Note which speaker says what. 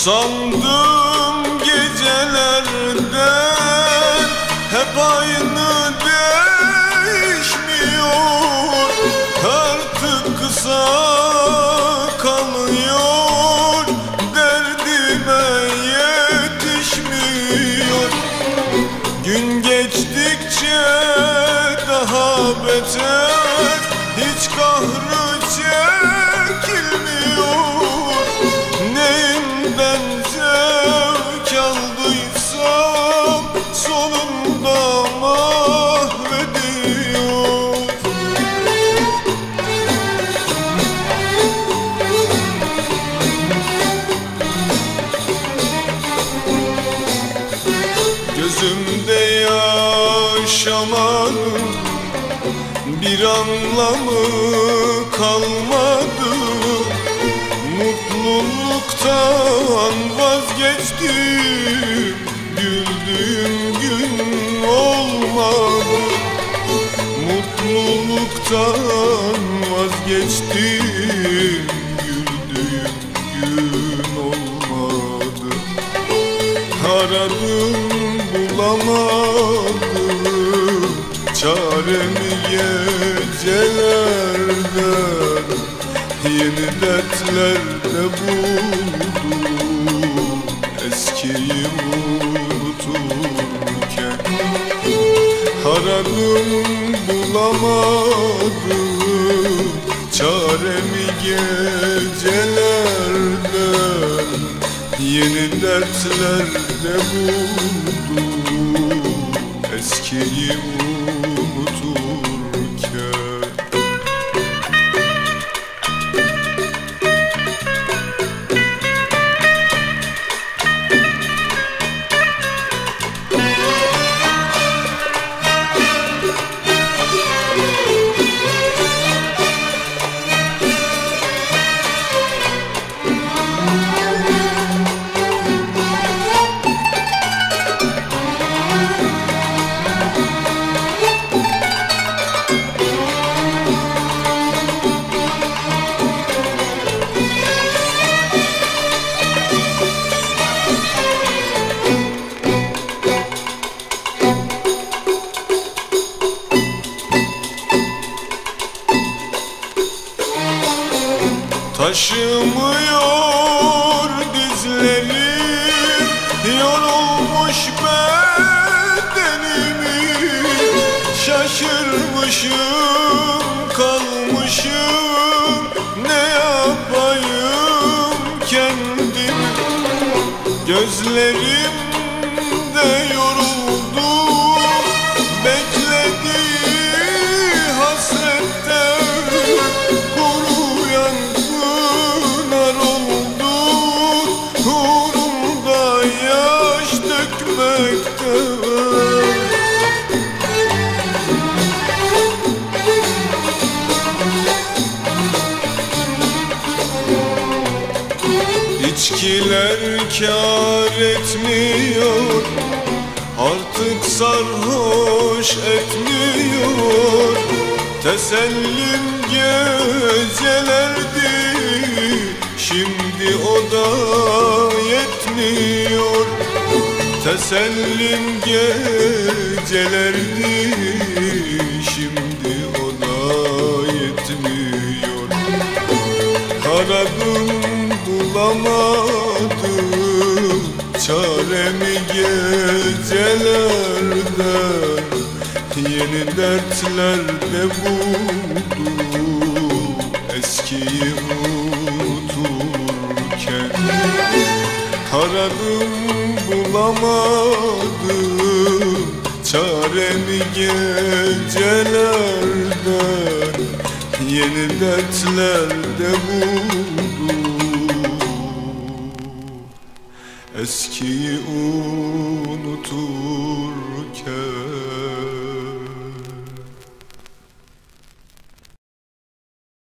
Speaker 1: Usandım gecelerden, hep aynı değişmiyor. Artık kısa kalıyor, derdime yetişmiyor. Gün geçtikçe daha beter, hiç kahrı çekilmiyor. Neyinden zevk aldıysam sonunda mahvediyor. Gözümde yaşamanın bir anlamı kalmadı. Mutluluktan vazgeçtim, güldüğüm gün olmadı. Mutluluktan vazgeçtim, güldüğüm gün olmadı. Aradım bulamadım çaremi gecelerden, yeni dertlerde buldum eskiyi unuturken. Aradım bulamadım çaremi gecelerden, yeni dertlerde buldum eskiyi unuturken. Taşımıyor dizlerim, yorulmuş bedenimi. Şaşırmışım, kalmışım, ne yapayım kendimi. Gözlerimde yoruldu, beklediği hasrette kuruyan pınar oldu. Uğrumda yaş dökmekte. İçkiler kâr etmiyor, artık sarhoş etmiyor. Tesellim gecelerdi, şimdi o da yetmiyor. Tesellim gecelerdi, şimdi o da yetmiyor. Aradım bulamadım çaremi gecelerden, yeni dertlerde buldum eskiyi unuturken. Aradım bulamadım çaremi gecelerden, yeni dertlerde buldum eskiyi unuturken.